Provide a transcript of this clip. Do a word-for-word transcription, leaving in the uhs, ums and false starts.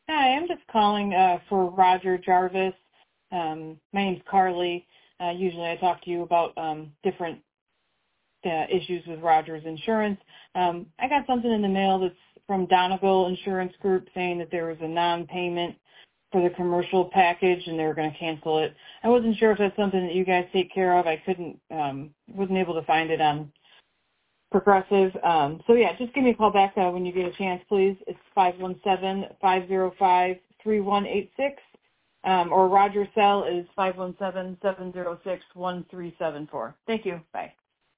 Hi, I'm just calling uh, for Roger Jarvis. Um, my name's Carly. Uh, usually I talk to you about um, different uh, issues with Roger's insurance. Um, I got something in the mail that's from Donegal Insurance Group saying that there was a non-payment for the commercial package and they were going to cancel it. I wasn't sure if that's something that you guys take care of. I couldn't, um, wasn't able to find it on Progressive. Um, so yeah, just give me a call back uh, when you get a chance, please. It's five one seven, five zero five, three one eight six. Um, or Roger's cell is five one seven, seven zero six, one three seven four. Thank you. Bye.